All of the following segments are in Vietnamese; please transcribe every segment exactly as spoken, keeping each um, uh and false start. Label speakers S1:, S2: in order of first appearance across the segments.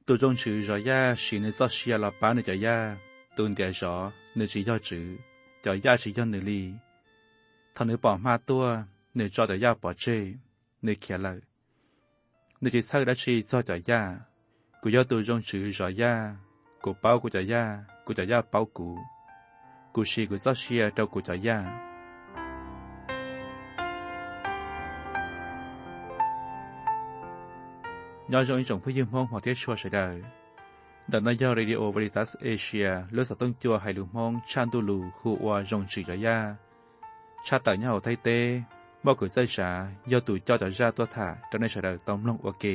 S1: tôi trong chữ rõ ya chỉ nên do xia là bán được cho ya tôi để rõ nên chỉ do chữ cho ya chỉ do nơi ly thằng nữ bỏ ma tua nên cho cho ya bỏ chê nên kia lời nên chỉ sau đã chỉ cho cho ya của do tôi trong chữ rõ ya của bao của cho ya của cho ya bao cụ của chỉ của do xia trong của cho ya nhớ trong những phim mong hoặc tiết show sẽ đời đợt này do Radio Veritas Asia lối sở tông chùa hay lùm mong Chandulu khu oa rong chỉ cho ya cha tại nhau thay tê bao cử dây xả do tụi cho trả ra tua thả trong này sẽ đời tóm lông ok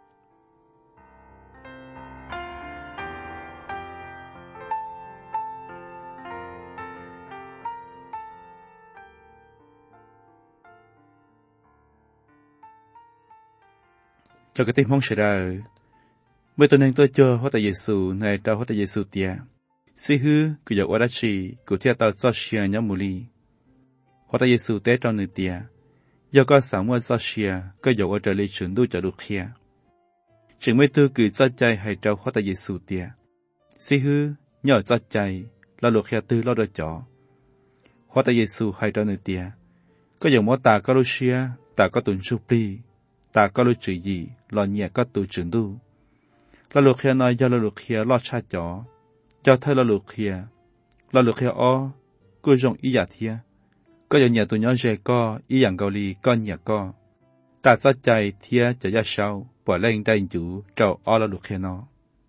S1: cho cái tim mong sẽ đời bây tôi nên tôi cho hóa tại Giêsu này trao hóa tại Giêsu tia si hư cứ dọc qua đất chỉ cứ theo tao cho xia nhóm mù li hóa tại Giêsu té trong nơi tia do có sáng mua cho xia có dọc ở trời lý chuyển đu cho được kia chừng mấy tôi cứ cho chạy hay trao hóa tại Giêsu tia si hư nhỏ cho chạy lo lục kia tư lo đôi chó hóa tại Giêsu hay trong nơi tia có dọc mua ta có lô xia ta có tuần chụp đi ta có lô chữ gì lo nhẹ có tu chuyển đu lo lục kia nói do lo lục kia lo cha chó cho thay lo lục kia lo lục kia o cứ dùng ý giả thia có nhiều nhà tụi nhỏ dễ co ý dạng gạo lì con nhà co ta cho chạy thia cho ra sau bỏ lên đây chủ trâu o lo lục kia nó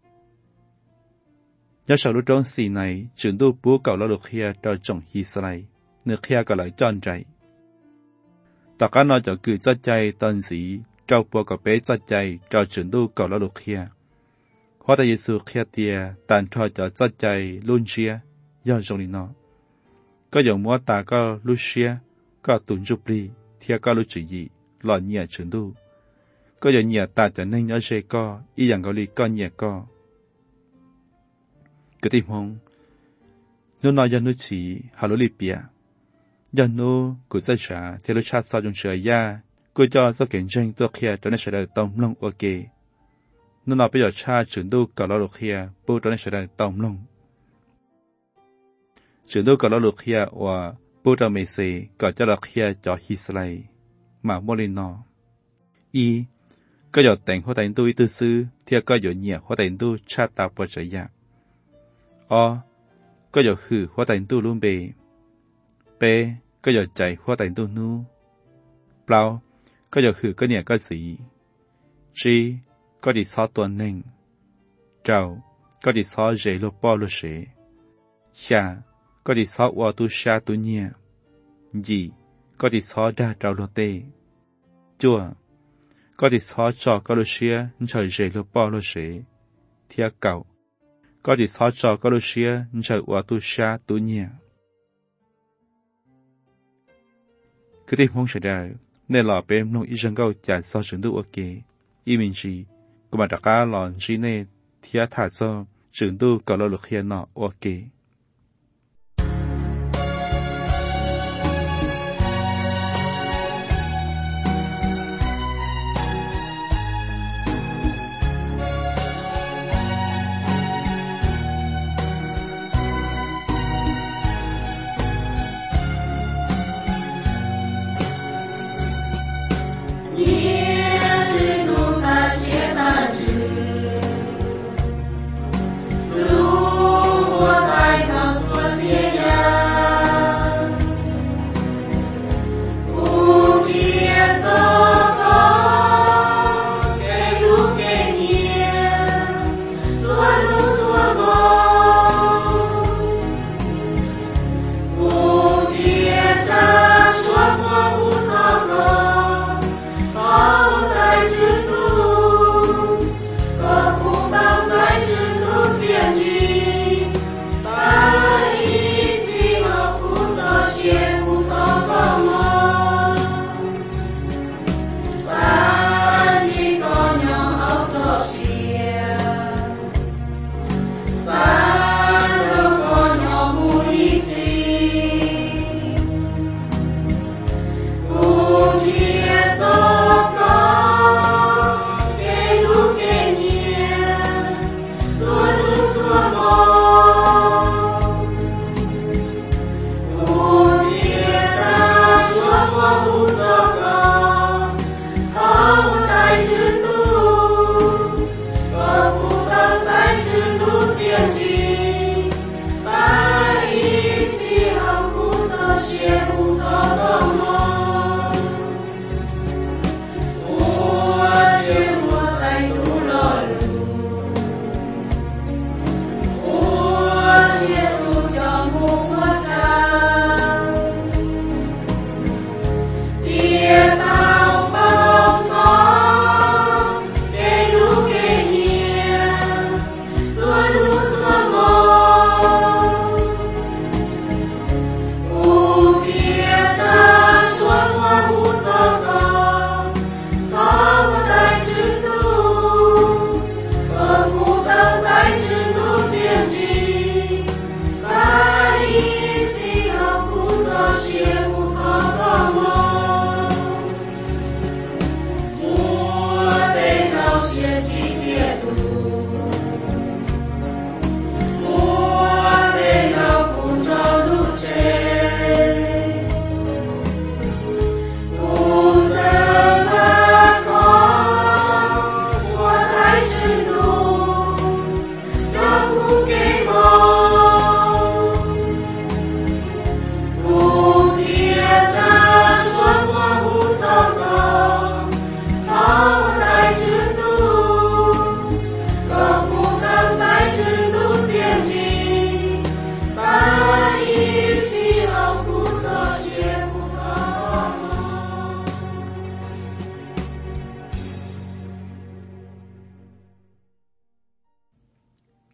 S1: nhớ sau lúc trong xì này chuyển đu bố cậu lo lục kia cho trồng hi sài nước kia có lại tròn chạy tất cả nó cho cứ cho chạy tân sĩ trâu bố cậu bé cho chạy cho chuyển đu cậu lo lục kia hóa tại Giêsu kia tia tàn trò cho cho chạy luôn chia do trong đi nó có dòng múa ta có lúc chia có tuần chụp đi thia có lúc chữ gì lọ nhẹ chuyển đu có dòng nhẹ ta cho nên nhớ dễ co ý dạng gọi đi con nhẹ co cái tim hông nó nói cho nó chỉ hà lô lì bia do nó cứ sẽ trả theo lúc chat sau trong trời ya cứ cho do kiện tranh tôi kia cho nên sẽ được tông long ok nó nói bây giờ cha chuyển đu cả lo lục kia bố cho nên sẽ được tông long chuyển đu cả lo lục kia và bố cho mình sẽ cả cho lục kia cho Israel mà mua lên nó y có giờ tỉnh hóa tỉnh tu tư sư thì có giờ nhẹ hóa tỉnh tu cha tạo bờ trời ya o có giờ khử hóa tỉnh tu luôn bề b có giờ chạy hóa tỉnh tu nu bao có giờ khử có nhẹ có gì g có đi xóa tuần nền, trâu có đi xóa dễ lô bao lô sế, xa có đi xóa qua tu xa tu nhẹ, dì có đi xóa đa trâu lô tê, chua có đi xóa cho có lô xía trời dễ lô bao lô sế, thia cầu có đi xóa cho có lô xía trời qua tu xa tu nhẹ. Cứ tìm không sẽ đời, nên lọ bếm nông ý dân câu trả so chứng đủ ok, ý mình gì. Cô mà đã cá lòn chỉ nên thia thả cho trường tu có lo lực hiện nọ ok.
S2: Bye.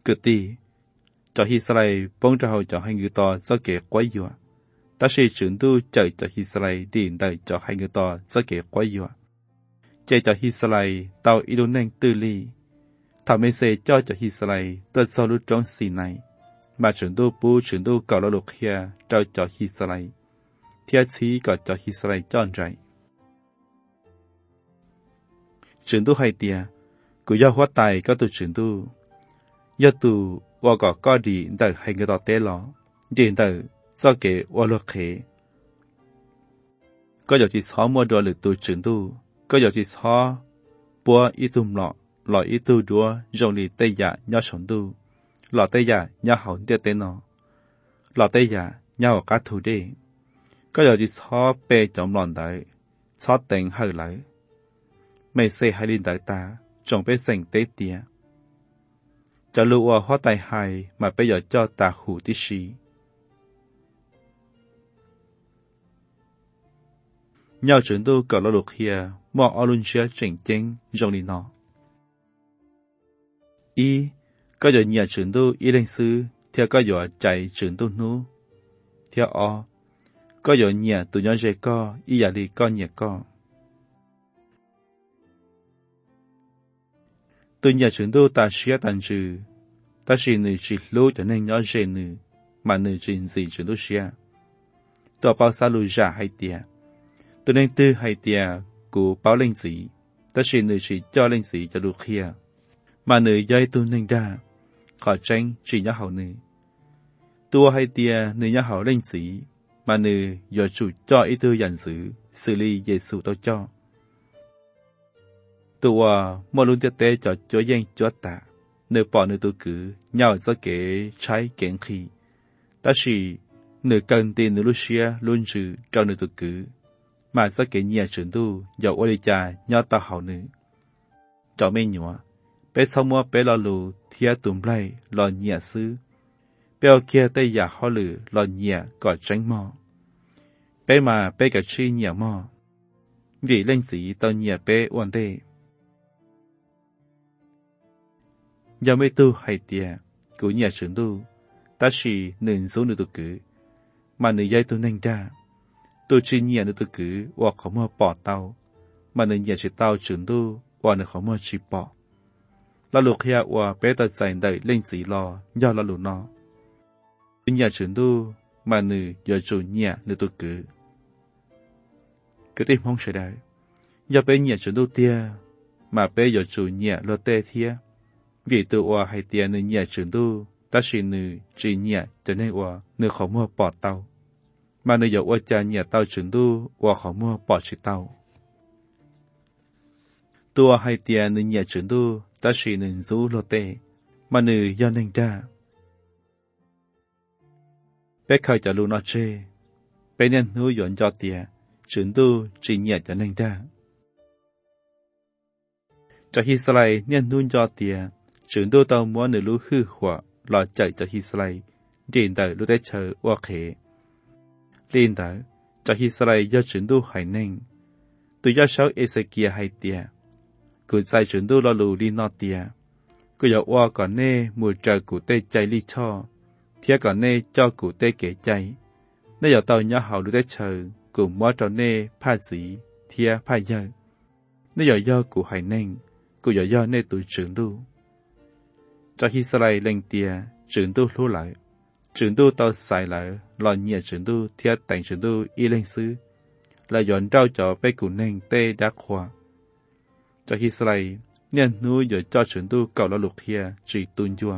S1: cực tì cho Israel bông cho hậu cho hai người to cho kẻ quấy dọa ta sẽ chuyển tu chạy cho Israel điện đợi cho hai người to cho kẻ quấy dọa chạy cho Israel tàu ý đồ nên tư ly thảo mê sẽ cho cho Israel tất sau lúc trong xì này mà chuyển tu bố chuyển tu cầu lo lục kia trao cho Israel thiết chí có cho Israel chọn rải chuyển tu hai tia của do hóa tài có tu chuyển tu do tu và có có đi đợi hai người đó té lọ điện đợi do kể và luật khế có dạo chỉ sáu mua đồ lực tu chuyển tu có dạo chỉ sáu bùa ít tùm lọ lọ ít tu đua dòng lì tây giả nhau sống tu lọ tây giả nhau hậu địa tên nó lọ tây giả nhau cả thủ đề có dạo chỉ sáu bê trong lòn đợi sáu tỉnh hơi lại mày xây hai linh đợi ta trong bê sành tế tía cho lưu ở hóa tài hài mà bây giờ cho ta hủ tí xí nhau chuyển tu cầu lo lục kia mò ở luôn chia chỉnh chênh trong đi nó y có giờ nhà chuyển tu y linh sư theo có giờ chạy chuyển tu nu theo o có giờ nhà tụi nhau dễ co y giả đi co nhà co từ nhà chuyển tu ta xia tàn trừ ta chỉ nữ chỉ lối cho nên nhỏ dễ nữ mà nữ chỉ gì chuyển tu xia tòa bao xa lùi giả hay tiệt từ nên tư hay tiệt của báo linh sĩ ta chỉ nữ chỉ cho linh sĩ cho được kia mà nữ dây tu nên ra khỏi tranh chỉ nhỏ hậu nữ tua hay tiệt nữ nhỏ hậu linh sĩ mà nữ do chủ cho ý tư dành xử xử lý về sự tao cho tua mua luôn tiết tế cho chỗ dân chỗ ta nữ bỏ nữ tu cử nhau cho kế trái kiện khi ta chỉ nữ cần tiền nữ lúc xưa luôn sự cho nữ tu cử mà cho kế nhà chuyển tu dầu ô đi cha nhau ta hậu nữ cho mấy nhỏ bé sau mua bé lo lù thia tùm lây lo nhà sư bé ở kia tây giả họ lử lo nhà có tránh mò bé mà bé cả chi nhà mò vì lên sĩ tao nhà bé ổn đề do mấy tu hay tiệt của nhà chuyển tu ta chỉ nên số nữ tu cử mà nữ dây tu nên ra tu chỉ nhà nữ tu cử hoặc không mua bỏ tao mà nữ nhà chỉ tao chuyển tu hoặc nữ không mua chỉ bỏ là lục kia hoặc bé ta dành đợi lên sĩ lo do là lục nó nhà chuyển tu mà nữ do chủ nhà nữ tu cử cái tim không sẽ đại do bé nhà chuyển tu tia mà bé do chủ nhà lo tê thia vì tự hòa hay tiền nữ nhà chuyển tu ta chỉ nữ chỉ nhà cho nên hòa nữ không mua bỏ tàu mà nữ dầu hòa cha nhà tàu chuyển tu hòa không mua bỏ chỉ tàu tua hay tiền nữ nhà chuyển tu ta chỉ nữ rú lô tê mà nữ do nên ra bé khởi cho lưu nó chê bé nên nuôi dọn cho tiền chuyển tu chỉ nhà cho nên ra cho Israel nên nuôi cho tiền chuyển tu tàu mua nữ lũ hư hỏa lò chạy cho Israel điện tử lũ tế chờ qua khế điện tử cho Israel do chuyển tu hải ninh từ do sáu Ezekiel hay tiệt cứ sai chuyển tu lo lù đi nọ tiệt cứ giờ qua còn nê mùa trời của tê chạy li cho thiết còn nê cho của tê kể chạy nếu giờ tàu nhỏ hậu lũ tế chờ cùng mua cho nê pha sĩ thiết pha giờ nếu giờ do của hải ninh cứ giờ do nê tuổi chuyển tu cho Israel lên tia chuyển tu lưu lại chuyển tu tao xài lại lo nhẹ chuyển tu thiết tành chuyển tu y lên sư là dọn trao cho bé cụ nên tê đá khoa cho Israel nên nuôi rồi cho chuyển tu cầu lo lục kia chỉ tuân chua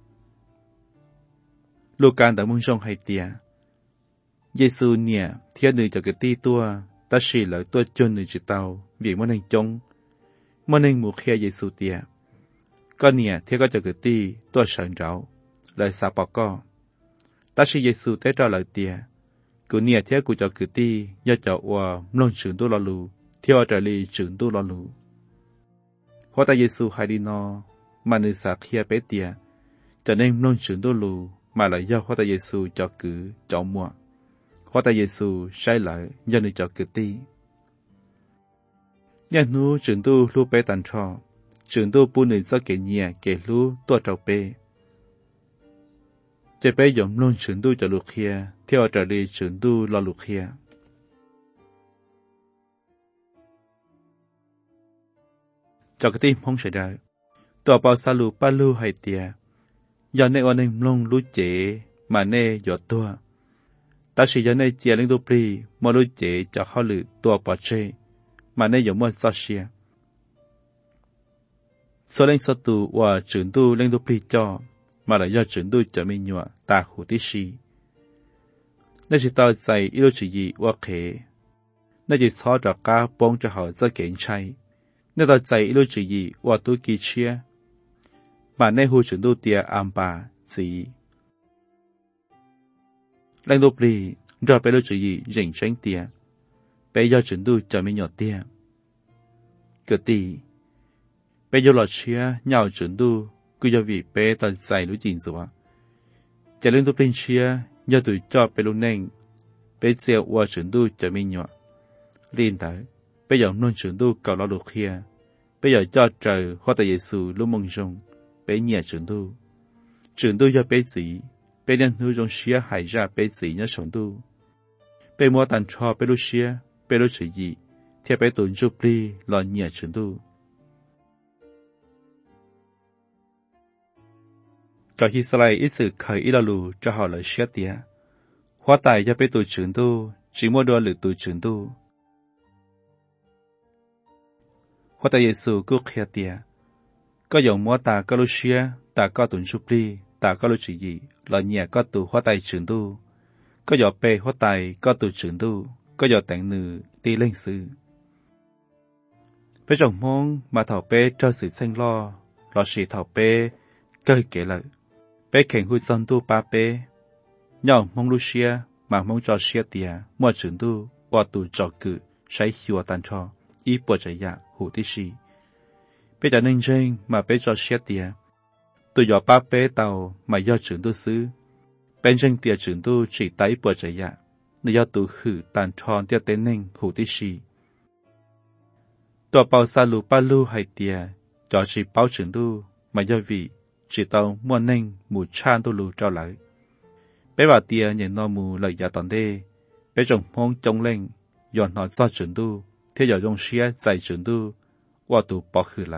S1: lục can tại mông sông hay tia Giêsu nhẹ thiết nữ cho cái ti tua ta chỉ lại tua chôn nữ chỉ tàu vì món nên trông món nên một kia Giêsu tia con nhà theo có cho cái ti tôi sợ ráo lời xa bỏ co ta chỉ Giêsu tế ra lời tia của nhà theo của cho cái ti do cho và mong trưởng tu lo lù theo trở li trưởng tu lo lù hóa ta Giêsu hay đi no mà nơi xa kia bé tia cho nên mong trưởng tu lù mà lại do hóa ta Giêsu cho cử cho mua hóa ta Giêsu sai lại do nơi cho cái ti nhà nu trưởng tu lu bé tàn trò trường tu bu nữ cho kể nhà kể lú tua trầu bê จะไปยอมลงเฉินดูจะลูกเฮียเที่ยวจะดีเฉินดูรอลูกเฮียจากที่พ้องเฉยได้ตัวปอสาลูป้าลูให้เตียยอนในวันหนึ่งลงรู้เจมาเน่หยดตัวแต่สิยอนในเจียเล่งตัวปรีมารู้เจจะเข้าหรือตัวปอเจมาเน่หยดมั่วซาเชียส่วนเล่งสตูว่าจุนดูเล่งตัวปรีจ่อมาเลยยอดจุนดูจะมีหนัวตาหูที่ชีนั่นจะต่อใจอีโรจิยีว่าเขนั่นจะชอดอกกาปงจะหาจะเก่งใช่นั่นต่อใจอีโรจิยีว่าตัวกีเชียมาในหูจุนดูเตียอัมปาจีแรงดูปรีรอไปรู้จุยยิงเชิงเตียไปยอจุนดูจะไม่หยดเตียเกิดตีไปยอหลอดเชียเหย่าจุนดูกูจะวีไปตัดใจรู้จริงสิวะจะเรื่องตัวเป็นเชียยอตุยจอไปรู้เน่งไปเจียวว่าจุนดูจะไม่หยดลินแต่ไปยอมนนจุนดูเก่าเราลูกเฮียไปยอจอดเจอข้อแต่เยซูรู้มงจงไปเหยียดจุนดูจุนดูยอไปจีไปเรียนรู้จงเชียหายจากไปจีเนี่ยฉงดูไปมัวตันชอไปรู้เชียไปรู้จุยเทียไปตุนจุปลีหลอนเหยียดฉงดูก็ฮิสไลอิสึเคยอิลาลูจะหาเลยเชียเตียหัวตายจะไปตุนฉงดูจีมัวดัวหรือตุนฉงดูหัวตายเยซูก็เขียเตียก็อย่างมัวตาก็รู้เชียตาก็ตุนจุปลีตาก็รู้จุยหล่อเนี่ยก็ตัวหัวใจฉงดูก็อย่าเปหัวใจก็ตัวฉงดูก็อย่าแต่งนือตีเล่งซื้อไปจงมองมาถอเป้เจ้าสื่อเส้นล่อหล่อสีถอเป้ก็เก๋เลยไปแข่งหุ่นจันตูปาเป้ย่อมองลูเชียมามองจอเชียเตียมัวฉงดูว่าตัวจอกือใช้หัวตันชออีปวดใจยาหูที่ชีไปจากนึ่งเจงมาไปจอเชียเตียตัวหยอป้าเป้เตาไม่ยอดจุนดูซื้อเป็นเชิงเตียจุนดูจีไตปวดใจยะในยอดตัวหือตันทอนเตียเต้นเน่งหูที่ชีตัวเปาซาลูป้าลูให้เตียจอจีเปาจุนดูไม่ยอดวีจีเตาม้วนเน่งหมู่ชานตัวลูเจ้าไหลไปว่าเตียอย่างนอมูเลยยาตอนเดไปจงพงจงเล่งย้อนหอดซอจุนดูเที่ยวจงเชียใจจุนดูว่าตัวปอคือไหล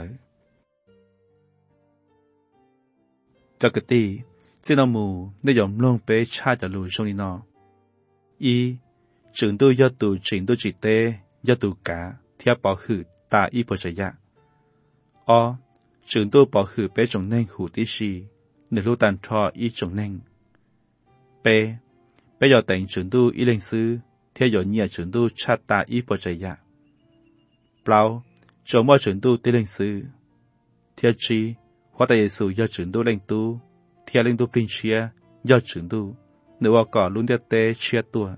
S1: จากกตีจีนมูได้ยอมลงไปชาจะรู้ช่วงนี้นออีจึงดูยอดตูจึงดูจิตเตยอดตูกาเทียบปอหืดตาอีปจยะอ๋อจึงดูปอหืดไปจงเน่งหูที่ชีในรูตันทออีจงเน่งเปไปยอดแต่งจึงดูอีเล่งซื้อเทียยอดเนี่ยจึงดูชาตาอีปจยะเปล่าจงว่าจึงดูที่เล่งซื้อเทียจีหัวใจเยซูยอดจุนดูเล่งตูเทียเล่งตูปรินเชียยอดจุนดูหรือว่าก่อลุ้นเดียเตเชียตัว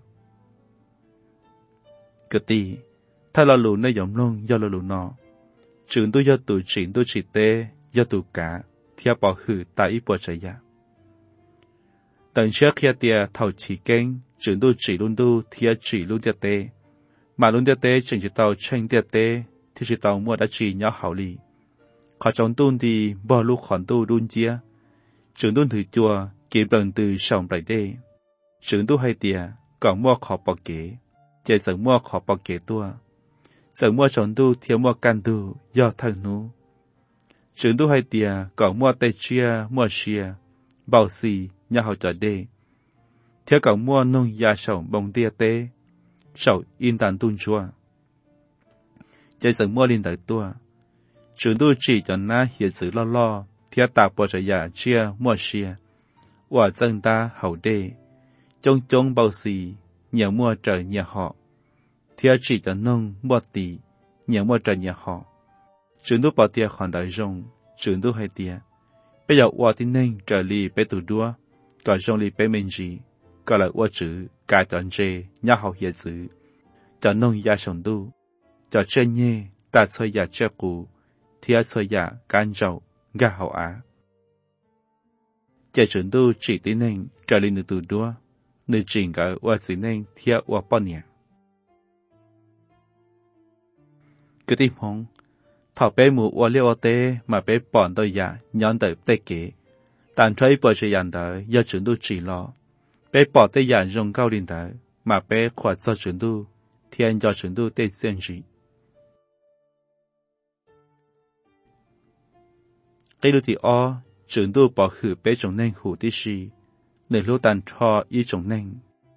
S1: กตีถ้าเราหลุนในยอมลงยอดเราหลุนนอจุนดูยอดตูจินดูจิเตยอดตูกาเทียปอหือตาอีปวดใจยาแต่เชื่อเคียเตียเท่าฉีเก่งจุนดูจีลุ้นดูเทียจีลุ้นเดียเตมาลุ้นเดียเตจึงจะเตาเชิงเดียเตที่จะเตามัวดัชจีย่อเขาลีขอจงตุ้นดีบ่ลูกขอนตู้ดุนเจียจึงตุ้นถือจัวเก็บเบิ่งตือช่องไปได้จึงตู้ให้เตียก่อนมั่วขอปอกเก๋เจสังมั่วขอปอกเก๋ตัวสังมั่วจงตู้เทียมมั่วกันตู้ยอดทางนู้จึงตู้ให้เตียก่อนมั่วเตเชียมั่วเชียเบาซีย่าเขาจะได้เทียก่อนมั่วนุ่งยาช่องบงเตียเตเฉาอินตันตุนชัวเจสังมั่วลินแต่ตัวจุนดูจีจนน้าเหียจือล่อล่อเทียตาปวดใจยาเชียมั่วเชียว่าจังตาเฮาเดจงจงเบาสีเหนียวมั่วเจอเหนียวหอเทียจีจนนงมั่วตีเหนียวมั่วเจอเหนียวหอจุนดูปอเตียขอนได้จงจุนดูให้เตียไปอยากว่าที่นึ่งเจอลีไปตัวดัวก่อนจงลีไปเมนจีก็เลยว่าจือกาจอนเจย่าเฮาเหียจือจะนงยาชงดูจะเชนเย่ตาเชยยาเจ้ากูเทียเสยาการเจ้าก้าหาเจ้าจุนดูจีตีเน่งจะลินตัวดัวนึกจริงก็ว่าสิเน่งเทียว่าป้อนเนี่ยก็ที่พงถ้าไปหมู่ว่าเลี้ยวเตมาไปป่อนตัวยาย้อนเติบเตเก๋ต tàn thấy bỏ chạy dàn đợi do trưởng tu chỉ lo bé bỏ tay dàn rong cao lên đợi mà bé khỏi cho trưởng tu thiên cho trưởng tu tê riêng gì cái lúc thì o trưởng tu bỏ khử bé trồng nên hủ tí xì để lúc tàn cho y trồng nên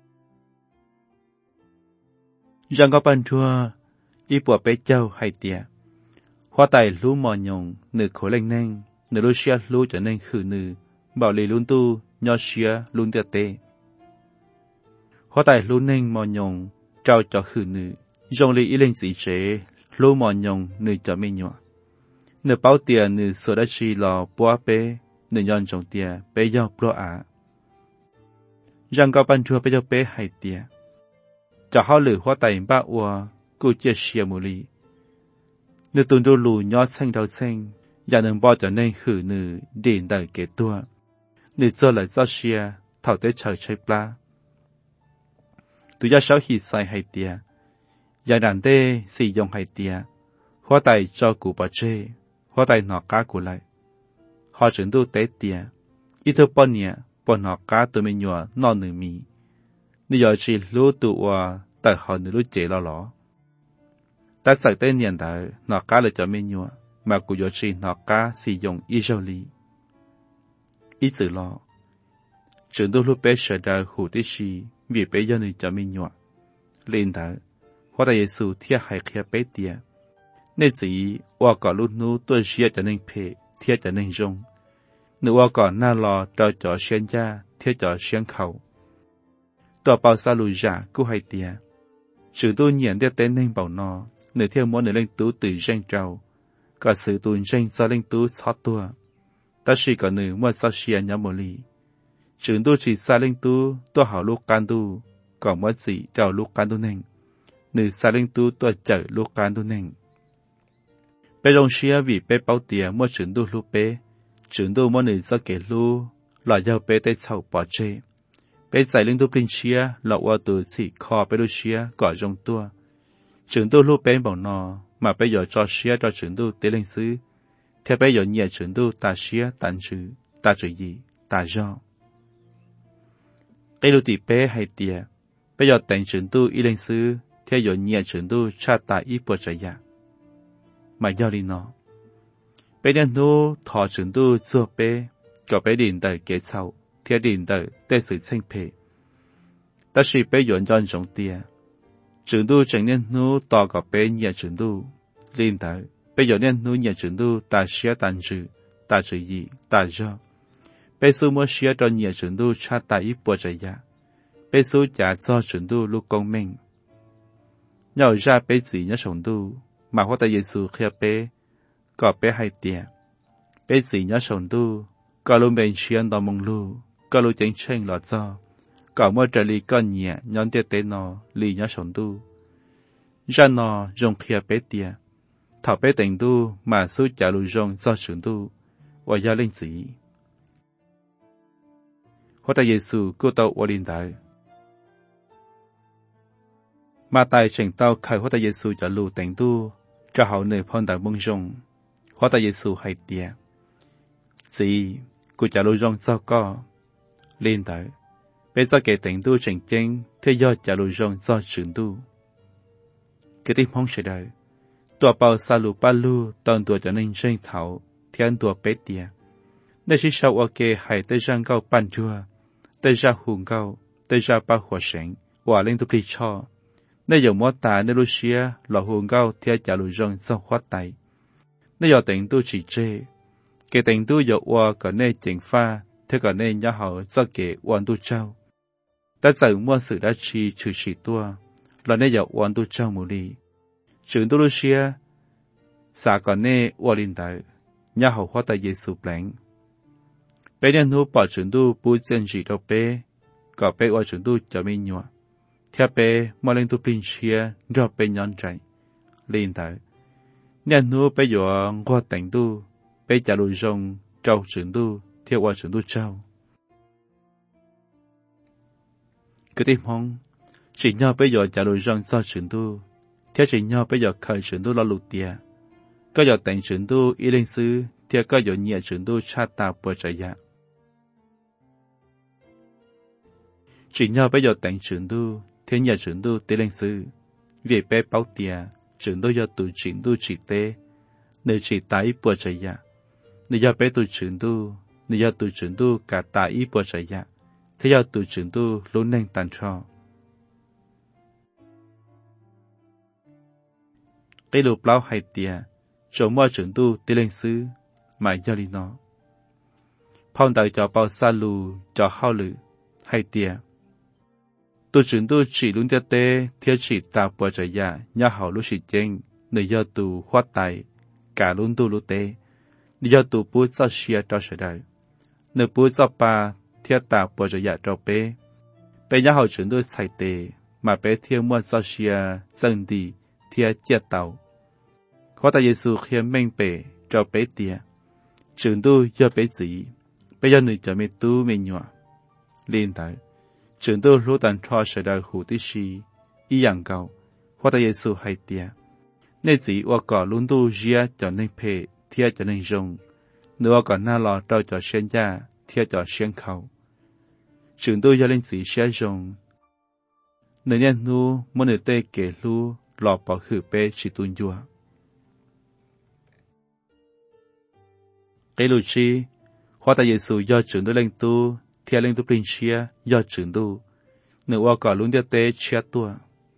S1: rằng có ban chua y bỏ bé châu hay tiệt hoa tài lú mò nhung nửa khổ lên nên nửa lúc xia lú trở nên khử nửa bảo lì luôn tu nho xia luôn tiệt tê hoa tài lú nên mò nhung trao cho khử nửa dòng lì y lên dị chế lú mò nhung nửa cho mê nhọ nửa bao tiền nửa số đã chi lò bua bé nửa nhon trong tiền bé do pro á rằng có ban chua bé cho bé hay tiệt cho họ lử hoa tài ba ua cô chia sẻ một lý nửa tuần đô lù nhót xanh đầu xanh nhà nương bao trở nên khử nửa điện đời kế tua nửa cho lại cho xia thảo tế trời chơi pla tụi gia sáu hì sai hay tia nhà đàn tê sử dụng hay tia hoa tài cho cụ bà chê hoa tài nọ cá cụ lại họ chuyển đô tế tia ít thôi bọn nhẹ bọn nọ cá tụi mình nhọ nọ nửa mì nửa giờ chỉ lú tụ hòa tại họ nửa lú chế lo ló ta giải tên niên đại nọ cá là cho mình nhọ mà cụ giờ chỉ nọ cá sử dụng ít dầu lý ít tự lo chuyển đô lúc bé sợ đời hủ tí xì vì bé do người cho mình nhọ lên đại hoa đại Giêsu thiết hại kia bé tia nên chỉ hoa cỏ lúc nú tôi xia cho nên phê thiết cho nên rong nữ hoa cỏ na lò cho cho xuyên gia thiết cho xuyên khẩu tòa bao xa lùi giả cứu hay tia sự tu nhận theo tên nên bảo nó nửa theo mỗi nửa lên tú từ danh trâu cả sự tu danh do lên tú xót tua ta chỉ có nửa mỗi sao xia nhóm một lì trường tu chỉ xa lên tú tua hảo lúc can tu còn mỗi gì trâu lúc can tu nên nửa xa lên tú tua chở lúc can tu nên bé rong xia vì bé bao tia mỗi trường tu lúc bé trường tu mỗi nửa do kể lu là do bé tay chậu bỏ chê bé giải lên tu pin xia là qua từ chỉ kho bé lu xia gọi rong tua trường tu lúc bé bảo nó mà bé giờ cho xia cho trường tu tế lên xứ theo bé giờ nhẹ trường tu ta xia tàn chữ ta chữ gì ta do cái lúc thì bé hay tia bé giờ tận trường tu y lên xứ theo giờ nhẹ trường tu cha ta y bữa chạy ya mà do đi nó bé đen nu thọ trường tu做bé có bé điện đời kế sau theo điện đời tế sự tranh phê ta chỉ bé dọn dọn giống tia trường tu chẳng nên nu to có bé nhẹ trường tu điện đời bé giờ nên nu nhẹ trường tu ta xia tàn chữ ta chữ gì ta do bé số mua xia cho nhẹ trường tu cha ta ít bữa chạy ya bé số trả cho trường tu lúc công minh nhau ra bé gì nhớ sống tu mà hoa ta Giêsu khi bé có bé hay tia bé gì nhớ sống tu có luôn bên xuyên đào mông lu có luôn chén chén lọt cho có mỗi trời lì con nhẹ nhón tia tế nó lì nhớ sống tu ra nó dùng khi bé tia thảo bé tình tu mà số trả lùi rong do sống tu và gia linh gì hoa ta Giêsu cô tàu ở điện đại mà tại trình tàu khai hoa ta Giêsu trả lù tình tu cho hậu nơi phong đại bông rong hoa ta Giêsu hay tia gì cô trả lùi rong cho co lên tới bây giờ kể tình tu trình chân thế do trả lùi rong do trường tu cái tim không sẽ đợi tua bao sa lù ba lu toàn tua cho nên tranh thảo thiên tua bé tia đây chỉ sau ok hay tới răng cao ban chua tới ra hùng cao tới ra ba hoa sáng và lên tu đi cho đây giờ mót ta nơi Russia là hùng cao theo trả lùi rong do khoát tay đây giờ tình tu chỉ chê cái tình tu giờ qua có nên chỉnh pha thế có nên nhớ họ do kể quan tu trao ta giờ mua sự đã chi trừ chỉ tua là nên giờ quan tu trao mù đi trường tu Russia xã có nên qua linh đại nhớ họ hóa tại Giêsu blank bé nên thu bỏ trường tu bùi chân chỉ đâu bé có bé qua trường tu cho mình nhọ theo bé mà lên tu pin chia cho bé nhon chạy linh đại nên thu bé giờ qua tình tu bé trả lùi rong trâu trường tu theo qua trường tu trâu cứ tìm không chỉ nhau bây giờ trả lùi rong cho trường tu theo chỉ nhau bây giờ khởi trường tu lo lụt tiền có giờ tỉnh trường tu y linh sư theo có giờ nhẹ trường tu cha ta bữa chạy ya chỉ nhau bây giờ tặng trưởng tu thế nhà trưởng tu tế lên sư về bé báo tia trưởng tu do tụ trưởng tu chỉ tế nơi chỉ tại bùa trời ya nơi do bé tụ trưởng tu nơi do tụ trưởng tu cả tại bùa trời ya thế do tụ trưởng tu luôn nên tàn cho cái lục lao hay tia chỗ mọi trưởng tu tế lên sư mà do đi nó phong đại cho bao xa lù cho hao lử hay tia tu trưởng tu chỉ luôn tiết tế thiết chỉ tạo bùa trời ya nhà hậu lúc chỉ chênh nơi do tụ hóa tài cả luôn tu lúc tế nơi do tụ bút sao xia cho sở đời nơi bút sao ba thiết tạo bùa trời ya cho bé bé nhà hậu trưởng tu xài tế mà bé thiết muôn sao xia chân đi thiết chia tàu hóa tại Giêsu khiến mình bé cho bé tia trưởng tu do bé gì bé do người cho mẹ tu mẹ nhỏ liên tới trưởng tu lúc tàn cho sở đời hữu tí xì ý dạng cầu hóa tại Giêsu hay tia nên chỉ qua cỏ luôn tu gia cho nên phê thia cho nên rong nữa còn na lò trao cho sen gia thia cho sen khẩu trưởng tu do lên chỉ sẽ rong nên nhân nu muốn người tê kể lu lò bỏ khử bê chỉ tuôn dùa cái lù chi hóa tại Giêsu do trưởng tu lên tu thia lên tu linh chia do trưởng tu nữa qua cỏ luôn địa tê chia tua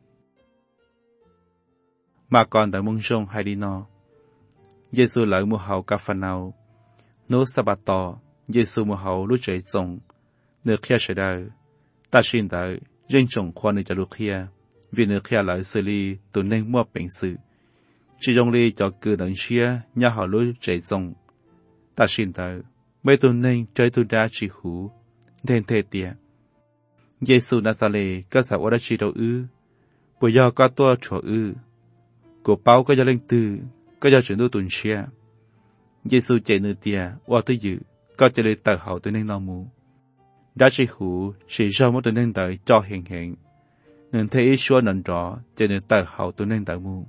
S1: mà còn tại mông rong hay đi nó Giêsu lại mua hậu cà phê nào nô sa bát tỏ Giêsu mua hậu lúc trẻ trồng nửa kia sẽ đời ta xin đời riêng trồng khoa nơi cho lúc kia vì nửa kia lại xử lý tụi nên mua bệnh sự chỉ dùng lý cho cứ đợi xia nhà họ lúc trẻ trồng ta xin đời mấy tụi nên chơi tụi đã chỉ hú nên thế tiệt Giêsu Nazareth cơ sở ở đây chỉ đâu ư bây giờ có tua chỗ ư của bao có gia linh từ có gia chuyển tu tuần xia Giêsu chạy nơi tia qua tới dự có chạy lên tờ hậu tới nên lo mù đã chỉ hủ chỉ do mỗi tới nên đợi cho hiện hiện nên thấy ý xua nền rõ chạy lên tờ hậu tới nên đợi mù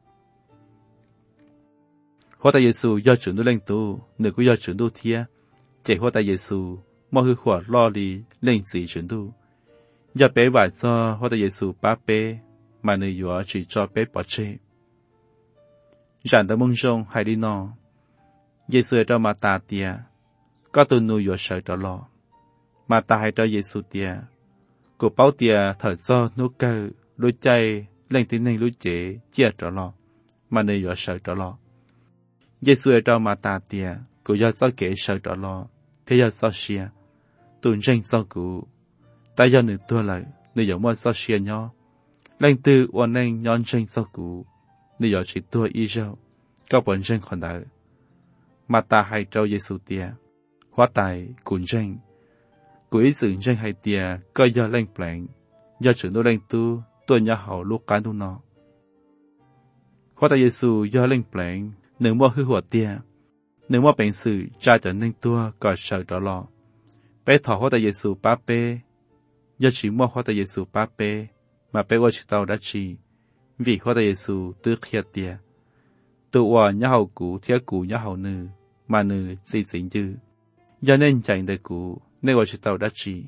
S1: hóa tại Giêsu do chuyển tu lên tu nửa cũng do chuyển tu thia chạy hóa tại Giêsu mọi hư khỏa lo đi lên gì chuyển tu do bé vài do hóa tại Giêsu bá bé mà nơi yếu chỉ cho bé bỏ chê rạng tới mông rong hay đi nó Giêsu cho mà ta tia có tôi nuôi yếu sợ cho lo mà ta hay cho Giêsu tia của báo tia thở do nuôi cơ lối chay lên tiếng nên lối chế chia cho lo mà nơi yếu sợ cho lo Giêsu cho mà ta tia của do do kể sợ cho lo thế do do xia tuần tranh do cụ ta do nửa tua lại nửa yếu mua do xia nhau lên từ ổn nên nhon tranh do cụ nửa yếu chỉ tua y rau có bọn tranh còn đỡ mà ta hay trao Giêsu tia hóa tài cuốn tranh của ý sự tranh hay tia có do lên pleng do trưởng đô lên tu tôi nhà hậu lúc cán tu nó hóa tài Giêsu do lên pleng nửa mua hư hoạt tia nửa mua bệnh sự cha trở nên tua có sợ đó lo bé thọ hóa tài Giêsu bá bê do chỉ mua hóa tài Giêsu bá bê mà bé qua chỉ tàu đã chỉ vì hóa tài Giêsu tứ khía tia tự hòa nhà hậu cũ theo cũ nhà hậu nữ mà nữ gì dính dư do nên chạy đời cũ nên qua chỉ tàu đã chỉ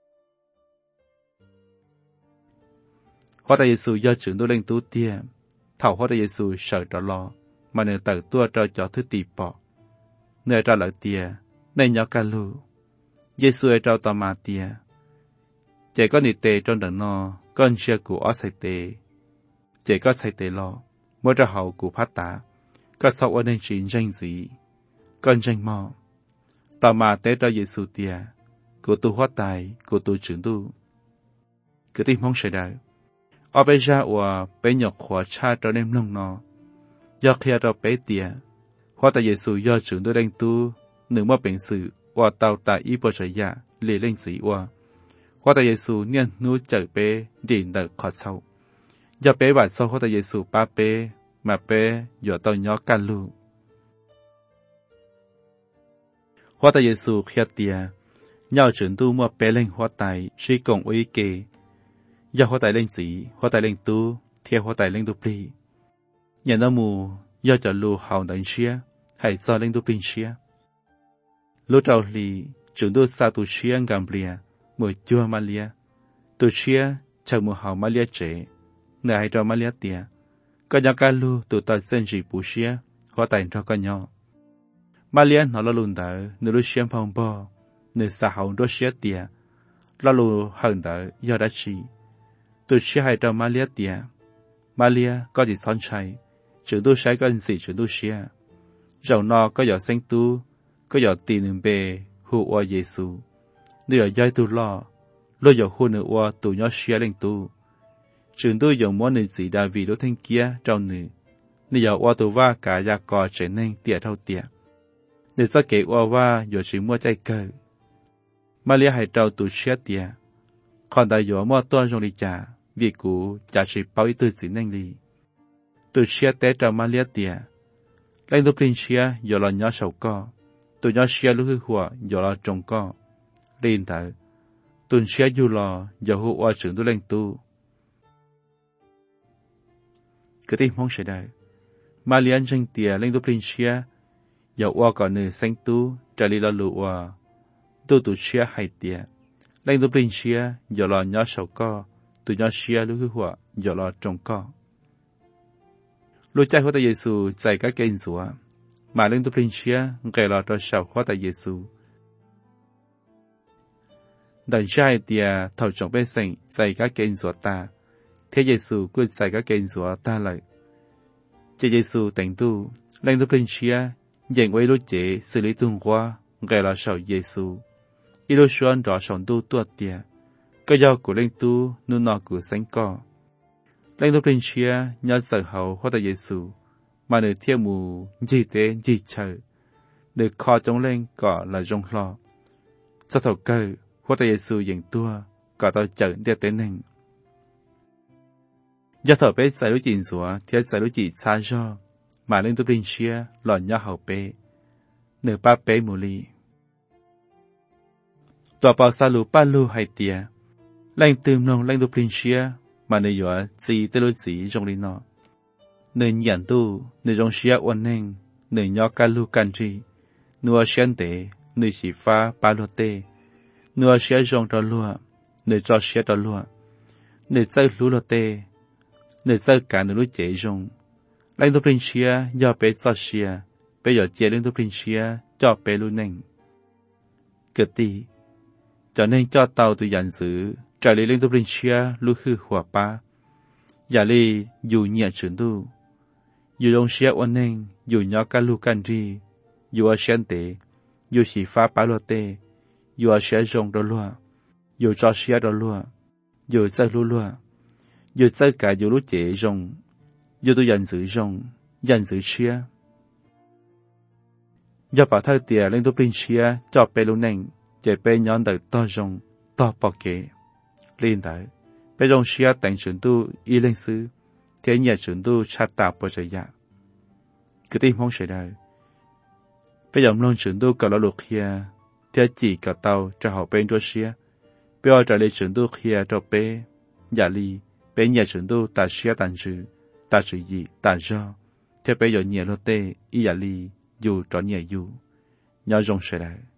S1: hóa tài Giêsu do trưởng đô lên tú tia thảo hóa tài Giêsu sợ đó lo mà nữ tự tua cho cho thứ tì bỏ nơi ra lợi tia nên nhỏ ca lu Giêsu ở trao tòa mà tia chỉ có nị tê trong đợt nó con chia của ó sai tê chỉ có sai tê lo mỗi ra hậu của phát tả có sau ở nên chuyện danh gì con danh mò tòa mà tế ra Giêsu tia của tu hóa tài của tu trưởng tu cứ tìm mong sẽ đời ở bây giờ và bé nhọc khóa cha cho nên nông nó do khi ra bé tia hóa tài Giêsu do trưởng tu đang tu nửa mất bệnh sự và tàu tại y bờ trời ya lì lên chỉ và hóa tài Giêsu niên nuôi chờ bé điện đợi khó sau do bé vài sau hóa tài Giêsu ba bé mà bé giờ tao nhỏ can lu hóa tài Giêsu khi tia nhau trưởng tu mua bé lên hóa tài suy cộng uy kề do hóa tài lên chỉ hóa tài lên tu theo hóa tài lên tu pli nhà nó mù do cho lu hào đánh xia hay do lên tu pli xia lúc đầu thì trưởng tu sa tu xia Gamblia mùi chua Malia tu chia chờ một hào mà lia chế nè hay cho mà lia tia có nhà cá lu tu ta sen chỉ bù chia hóa thành cho con nhỏ mà lia nó là luôn đỡ nửa lúc xem phong bò nửa xã hậu đôi chia tia là lu hơn đỡ do đã chỉ tu chia hay cho mà lia tia mà lia có gì son chạy chữ tu sai có gì chữ tu chia dầu nó có giỏ xanh tu có giỏ tiền nương bề hù oa Giêsu nửa giai tu lo lo giỏ hù nửa oa tu nhỏ chia lên tu trường tu dùng món nửa gì đa vì lúc thanh kia trong nửa nửa giỏ oa tu va cả gia cò trở nên tiệt thâu tiệt nửa sa kể oa va giỏ chỉ mua trái cờ mà lia hay trâu tu chia tiệt còn đại giỏ mua toan trong đi trả vì cũ trả chỉ bao ít tư chỉ nên đi tu chia té trâu mà lia tiệt lên tu pin chia giỏ là nhỏ sầu co tu nhỏ chia lúc hư hùa giỏ là trồng co lên thở tu chia du lò giỏ hù oa trưởng tu lên tu cái tim không sẽ đại mà liên tranh tiề lên tu pin chia giỏ oa còn nửa xanh tu trả lý là lụa oa tu tu chia hai tiề lên tu pin chia giỏ là nhỏ sầu co tu nhỏ chia lúc hư hùa giỏ là trồng co lúc trái của ta Giêsu chạy các kênh rùa mà lên tu pin chia gây lo cho sầu của ta Giêsu đàn trai tiề thầu trọng bê sành chạy các kênh rùa ta thế Giêsu quyết chạy các kênh rùa ta lại chế Giêsu tỉnh tu lên tu pin chia dành với lúc chế xử lý tung qua gây lo sầu Giêsu ít lúc xuân đó sống tu tuột tiề cái do của lên tu nu nọ của sánh co lên tu pin chia nhớ sợ hậu của ta Giêsu mà nửa thiên mù gì tế gì chờ nửa kho trống lên cỏ là rong lo sau thầu cơ của ta Giêsu dành tua cỏ tao chờ để tế nền do thầu bé giải đối chuyện rủa thì giải đối chuyện xa do mà lên tu pin chia lò nhớ hậu bé nửa ba bé mù li tòa bảo xa lù ba lù hay tiề lên tìm nông lên tu pin chia mà nửa dọa gì tới lối gì trong đi nọ nửa nhận tu nửa trong xia ổn nên nửa nhỏ cá lu can chi nửa xén tệ nửa chỉ pha ba lô tê nửa xia trong trò lúa nửa cho xia trò lúa nửa chơi lúa lô tê nửa chơi cả nửa lúa chế trong lên tu pin xia do bé cho xia bé giờ chế lên tu pin xia cho bé lu nên cực tì cho nên cho tàu từ dàn sử trả lời lên tu pin xia lu khư hòa ba giả li dù nhẹ chuyển tu dù đông xia ổn nên dù nhỏ cá lu can ri dù ở xén tệ dù chỉ phá bá lô tê dù ở xé rong đó lúa dù cho xia đó lúa dù chơi lúa lúa dù chơi cả dù lúa chế rong dù tu dàn giữ rong dàn giữ xia do bảo thơ tiề lên tu pin xia cho bé lu nên chế bé nhón đời to rong to bọc kế lên tới bây giờ xia tỉnh chuyển tu y lên sư thế nhà chuyển tu chát tạp bao giờ ya cái tim không xảy ra bây giờ long chuyển tu cả lỗ lục kia thế chỉ cả tàu cho họ bên cho xia bây giờ trở lại chuyển tu kia cho bé giả li bé nhà chuyển tu ta xia tàn sự ta sự gì ta do thế bây giờ nhà lô tê y giả li dù cho nhà dù nhau rong xảy ra